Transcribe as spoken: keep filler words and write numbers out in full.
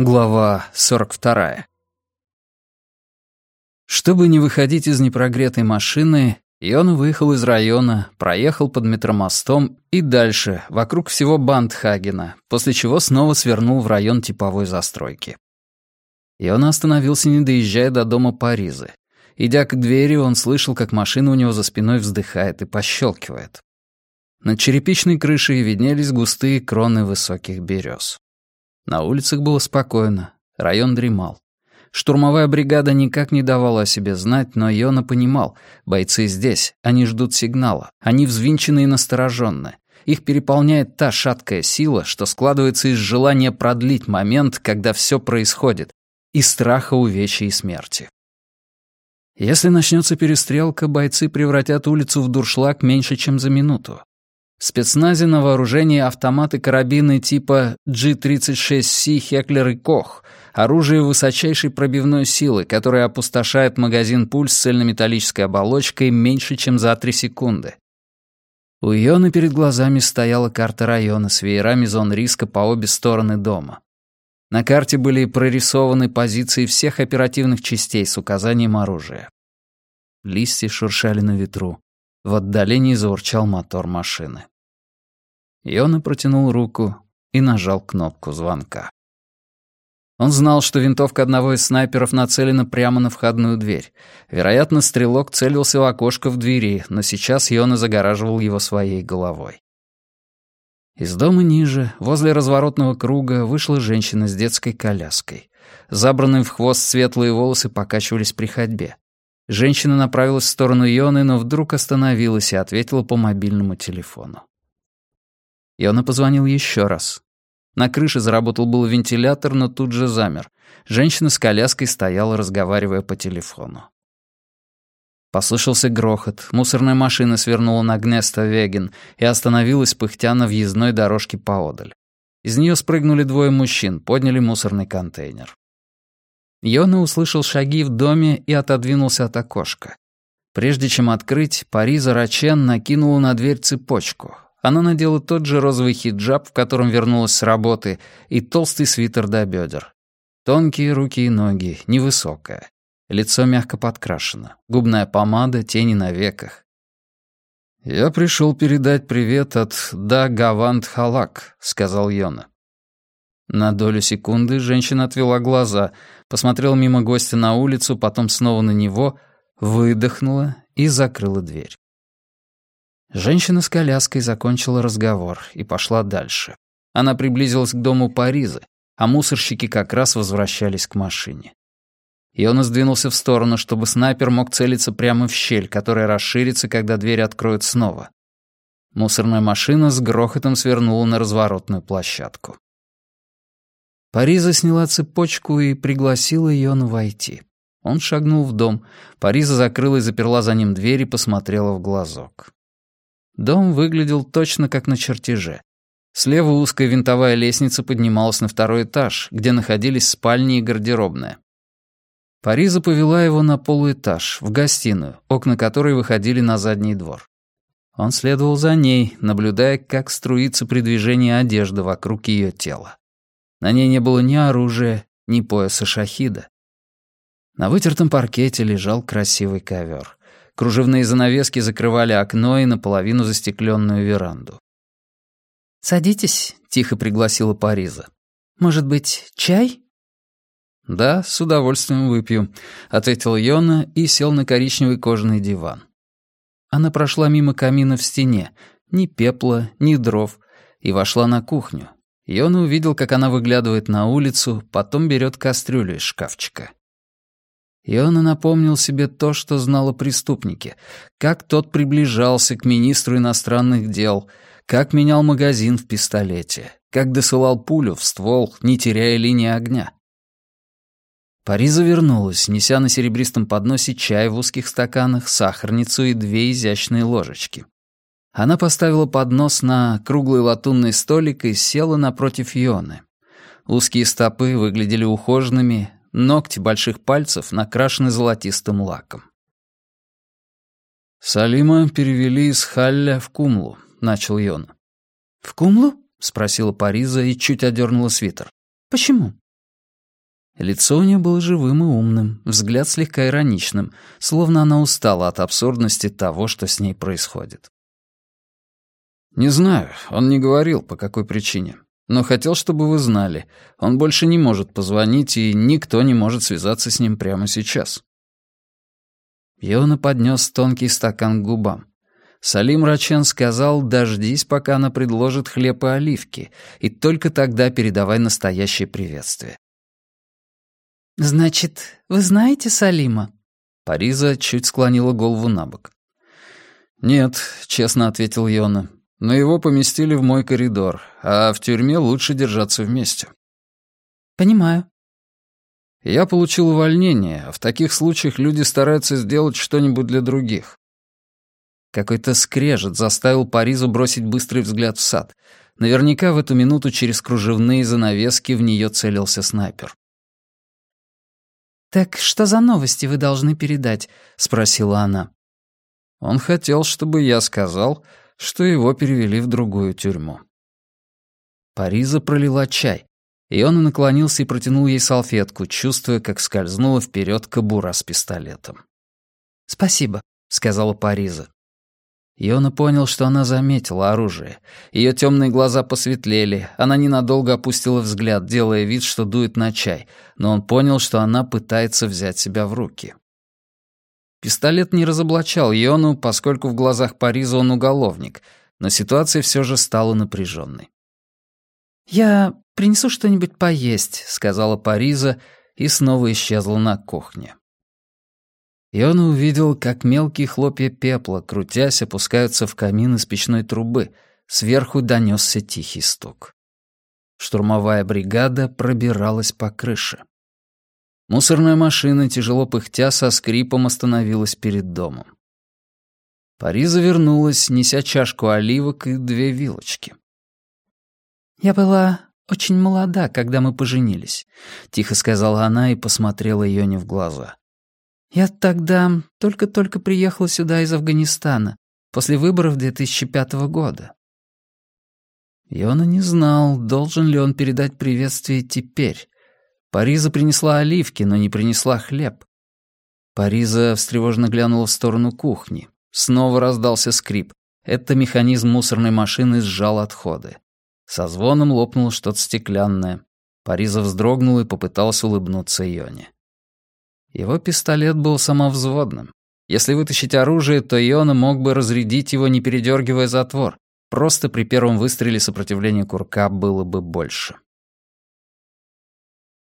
Глава сорок вторая. Чтобы не выходить из непрогретой машины, Йона выехал из района, проехал под метромостом и дальше, вокруг всего Бандхагена, после чего снова свернул в район типовой застройки. Йона остановился, не доезжая до дома Паризы. Идя к двери, он слышал, как машина у него за спиной вздыхает и пощелкивает. Над черепичной крышей виднелись густые кроны высоких берез. На улицах было спокойно, район дремал. Штурмовая бригада никак не давала о себе знать, но Йона понимал, бойцы здесь, они ждут сигнала, они взвинчены и настороженны. Их переполняет та шаткая сила, что складывается из желания продлить момент, когда все происходит, и страха увечья и смерти. Если начнется перестрелка, бойцы превратят улицу в дуршлаг меньше, чем за минуту. В спецназе на вооружении автоматы карабины типа джи тридцать шесть си Хеклер и Кох, оружие высочайшей пробивной силы, которое опустошает магазин пуль с цельнометаллической оболочкой меньше, чем за три секунды. У Йоны перед глазами стояла карта района с веерами зон риска по обе стороны дома. На карте были прорисованы позиции всех оперативных частей с указанием оружия. Листья шуршали на ветру. В отдалении заурчал мотор машины. Йона протянул руку и нажал кнопку звонка. Он знал, что винтовка одного из снайперов нацелена прямо на входную дверь. Вероятно, стрелок целился в окошко в двери, но сейчас Йона загораживал его своей головой. Из дома ниже, возле разворотного круга, вышла женщина с детской коляской. Забранные в хвост светлые волосы покачивались при ходьбе. Женщина направилась в сторону Йоны, но вдруг остановилась и ответила по мобильному телефону. Йона позвонил еще раз. На крыше заработал был вентилятор, но тут же замер. Женщина с коляской стояла, разговаривая по телефону. Послышался грохот. Мусорная машина свернула на Гнеста-Веген и остановилась, пыхтя на въездной дорожке поодаль. Из нее спрыгнули двое мужчин, подняли мусорный контейнер. Йона услышал шаги в доме и отодвинулся от окошка. Прежде чем открыть, Париза Рачен накинула на дверь цепочку. Она надела тот же розовый хиджаб, в котором вернулась с работы, и толстый свитер до бедер. Тонкие руки и ноги, невысокая. Лицо мягко подкрашено, губная помада, тени на веках. «Я пришел передать привет от Да Гавант Халак», — сказал Йона. На долю секунды женщина отвела глаза, посмотрела мимо гостя на улицу, потом снова на него, выдохнула и закрыла дверь. Женщина с коляской закончила разговор и пошла дальше. Она приблизилась к дому Паризы, а мусорщики как раз возвращались к машине. Йона сдвинулся в сторону, чтобы снайпер мог целиться прямо в щель, которая расширится, когда дверь откроют снова. Мусорная машина с грохотом свернула на разворотную площадку. Париза сняла цепочку и пригласила Йону войти. Он шагнул в дом. Париза закрыла и заперла за ним дверь и посмотрела в глазок. Дом выглядел точно как на чертеже. Слева узкая винтовая лестница поднималась на второй этаж, где находились спальни и гардеробная. Париза повела его на полуэтаж, в гостиную, окна которой выходили на задний двор. Он следовал за ней, наблюдая, как струится при движении одежда вокруг ее тела. На ней не было ни оружия, ни пояса шахида. На вытертом паркете лежал красивый ковер. Кружевные занавески закрывали окно и наполовину застекленную веранду. «Садитесь», — тихо пригласила Париза. «Может быть, чай?» «Да, с удовольствием выпью», — ответил Йона и сел на коричневый кожаный диван. Она прошла мимо камина в стене, ни пепла, ни дров, и вошла на кухню. Йона увидел, как она выглядывает на улицу, потом берет кастрюлю из шкафчика. Йона напомнил себе то, что знал о преступнике, как тот приближался к министру иностранных дел, как менял магазин в пистолете, как досылал пулю в ствол, не теряя линии огня. Париза вернулась, неся на серебристом подносе чай в узких стаканах, сахарницу и две изящные ложечки. Она поставила поднос на круглый латунный столик и села напротив Йоны. Узкие стопы выглядели ухоженными, ногти больших пальцев накрашены золотистым лаком. «Салима перевели из Халля в Кумлу», — начал Йона. «В Кумлу?» — спросила Париза и чуть одернула свитер. «Почему?» Лицо у нее было живым и умным, взгляд слегка ироничным, словно она устала от абсурдности того, что с ней происходит. «Не знаю, он не говорил, по какой причине. Но хотел, чтобы вы знали, он больше не может позвонить, и никто не может связаться с ним прямо сейчас». Йона поднес тонкий стакан к губам. Салим Рачен сказал: «Дождись, пока она предложит хлеб и оливки, и только тогда передавай настоящее приветствие». «Значит, вы знаете Салима?» Париза чуть склонила голову на бок. «Нет», — честно ответил Йона, — «но его поместили в мой коридор, а в тюрьме лучше держаться вместе». «Понимаю». «Я получил увольнение, а в таких случаях люди стараются сделать что-нибудь для других». Какой-то скрежет заставил Паризу бросить быстрый взгляд в сад. Наверняка в эту минуту через кружевные занавески в нее целился снайпер. «Так что за новости вы должны передать?» — спросила она. Он хотел, чтобы я сказал, что его перевели в другую тюрьму. Париза пролила чай, и он наклонился и протянул ей салфетку, чувствуя, как скользнула вперед кобура с пистолетом. «Спасибо», — сказала Париза. Йона понял, что она заметила оружие. Ее темные глаза посветлели, она ненадолго опустила взгляд, делая вид, что дует на чай, но он понял, что она пытается взять себя в руки. Пистолет не разоблачал Йону, поскольку в глазах Париза он уголовник, но ситуация все же стала напряженной. «Я принесу что-нибудь поесть», — сказала Париза и снова исчезла на кухне. И он увидел, как мелкие хлопья пепла, крутясь, опускаются в камин из печной трубы. Сверху донесся тихий стук. Штурмовая бригада пробиралась по крыше. Мусорная машина, тяжело пыхтя, со скрипом остановилась перед домом. Париза вернулась, неся чашку оливок и две вилочки. «Я была очень молода, когда мы поженились», — тихо сказала она и посмотрела Йоне в глаза. «Я тогда только-только приехала сюда из Афганистана, после выборов две тысячи пятого года». Йона не знал, должен ли он передать приветствие теперь. Париза принесла оливки, но не принесла хлеб. Париза встревоженно глянула в сторону кухни. Снова раздался скрип. Это механизм мусорной машины сжал отходы. Со звоном лопнуло что-то стеклянное. Париза вздрогнула и попыталась улыбнуться Йоне. Его пистолет был самовзводным. Если вытащить оружие, то Йона мог бы разрядить его, не передергивая затвор. Просто при первом выстреле сопротивление курка было бы больше.